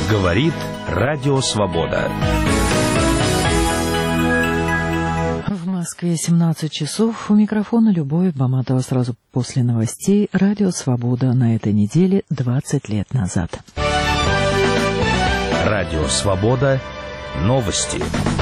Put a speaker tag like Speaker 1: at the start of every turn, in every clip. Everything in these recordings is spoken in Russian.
Speaker 1: Говорит Радио Свобода.
Speaker 2: В Москве 17 часов. У микрофона Любовь Баматова. Сразу после новостей Радио Свобода на этой неделе 20 лет назад.
Speaker 1: Радио Свобода. Новости.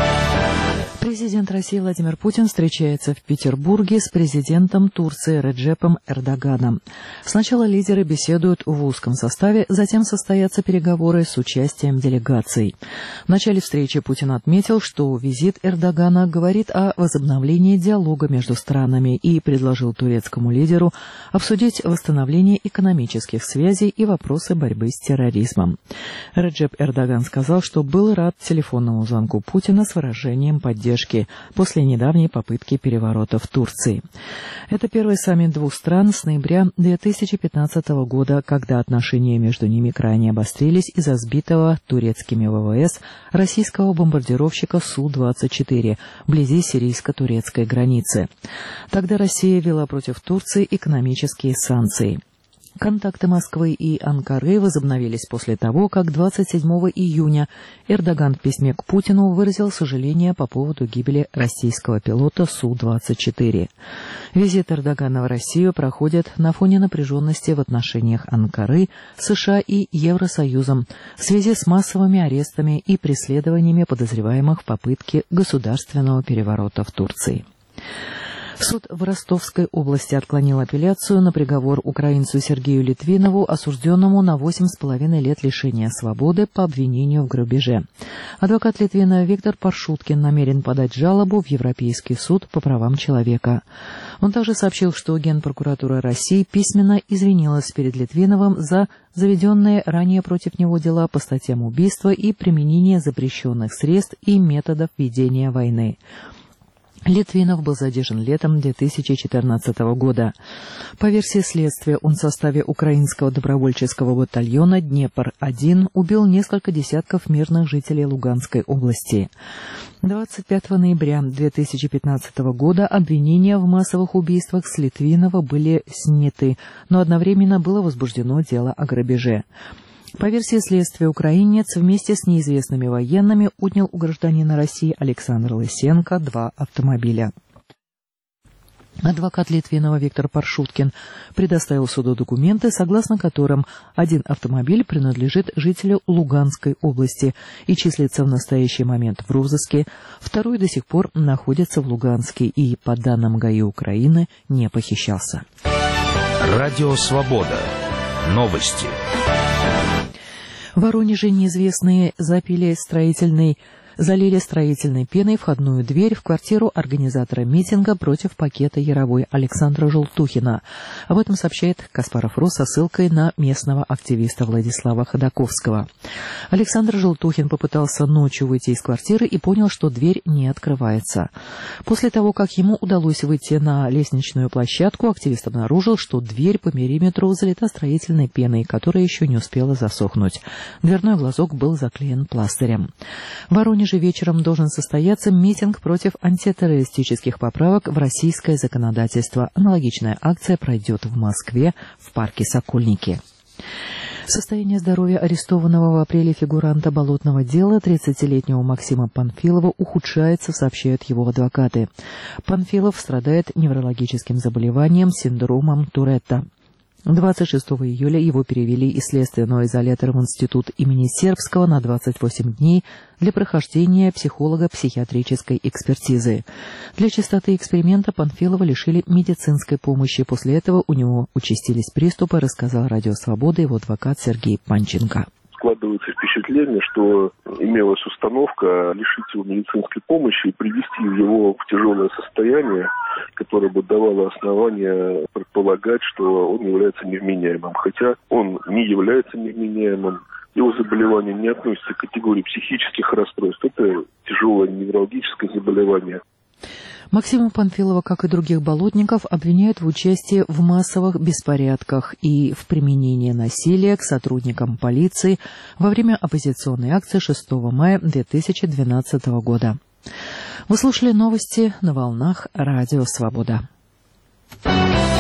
Speaker 2: Президент России Владимир Путин встречается в Петербурге с президентом Турции Реджепом Эрдоганом. Сначала лидеры беседуют в узком составе, затем состоятся переговоры с участием делегаций. В начале встречи Путин отметил, что визит Эрдогана говорит о возобновлении диалога между странами и предложил турецкому лидеру обсудить восстановление экономических связей и вопросы борьбы с терроризмом. Реджеп Эрдоган сказал, что был рад телефонному звонку Путина с выражением поддержки после недавней попытки переворота в Турции. Это первый саммит двух стран с ноября 2015 года, когда отношения между ними крайне обострились из-за сбитого турецкими ВВС российского бомбардировщика Су-24 вблизи сирийско-турецкой границы. Тогда Россия ввела против Турции экономические санкции. Контакты Москвы и Анкары возобновились после того, как 27 июня Эрдоган в письме к Путину выразил сожаление по поводу гибели российского пилота Су-24. Визит Эрдогана в Россию проходит на фоне напряженности в отношениях Анкары, США и Евросоюзом в связи с массовыми арестами и преследованиями подозреваемых в попытке государственного переворота в Турции. Суд в Ростовской области отклонил апелляцию на приговор украинцу Сергею Литвинову, осужденному на 8,5 лет лишения свободы по обвинению в грабеже. Адвокат Литвина Виктор Паршуткин намерен подать жалобу в Европейский суд по правам человека. Он также сообщил, что Генпрокуратура России письменно извинилась перед Литвиновым за заведенные ранее против него дела по статьям убийства и применения запрещенных средств и методов ведения войны. Литвинов был задержан летом 2014 года. По версии следствия, он в составе украинского добровольческого батальона «Днепр-1» убил несколько десятков мирных жителей Луганской области. 25 ноября 2015 года обвинения в массовых убийствах с Литвинова были сняты, но одновременно было возбуждено дело о грабеже. По версии следствия, украинец вместе с неизвестными военными отнял у гражданина России Александра Лысенко 2 автомобиля. Адвокат Литвинова Виктор Паршуткин предоставил суду документы, согласно которым один автомобиль принадлежит жителю Луганской области и числится в настоящий момент в розыске, второй до сих пор находится в Луганске и, по данным ГАИ Украины, не похищался.
Speaker 1: Радио Свобода. Новости.
Speaker 2: В Воронеже неизвестные залили строительной пеной входную дверь в квартиру организатора митинга против пакета Яровой Александра Желтухина. Об этом сообщает Каспаров.ру со ссылкой на местного активиста Владислава Ходаковского. Александр Желтухин попытался ночью выйти из квартиры и понял, что дверь не открывается. После того, как ему удалось выйти на лестничную площадку, активист обнаружил, что дверь по периметру залита строительной пеной, которая еще не успела засохнуть. Дверной глазок был заклеен пластырем. В Воронеже вечером должен состояться митинг против антитеррористических поправок в российское законодательство. Аналогичная акция пройдет в Москве в парке Сокольники. Состояние здоровья арестованного в апреле фигуранта болотного дела 30-летнего Максима Панфилова ухудшается, сообщают его адвокаты. Панфилов страдает неврологическим заболеванием, синдромом Туретта. 26 июля его перевели из следственного изолятора в институт имени Сербского на 28 дней для прохождения психолого-психиатрической экспертизы. Для чистоты эксперимента Панфилова лишили медицинской помощи. После этого у него участились приступы, рассказал Радио Свобода его адвокат Сергей Панченко.
Speaker 3: Складывается впечатление, что имелась установка лишить его медицинской помощи и привести его в тяжелое состояние, которое бы давало основание предполагать, что он является невменяемым. Хотя он не является невменяемым, его заболевание не относится к категории психических расстройств. Это тяжелое неврологическое заболевание.
Speaker 2: Максима Панфилова, как и других болотников, обвиняют в участии в массовых беспорядках и в применении насилия к сотрудникам полиции во время оппозиционной акции 6 мая 2012 года. Вы слушали новости на волнах Радио Свобода.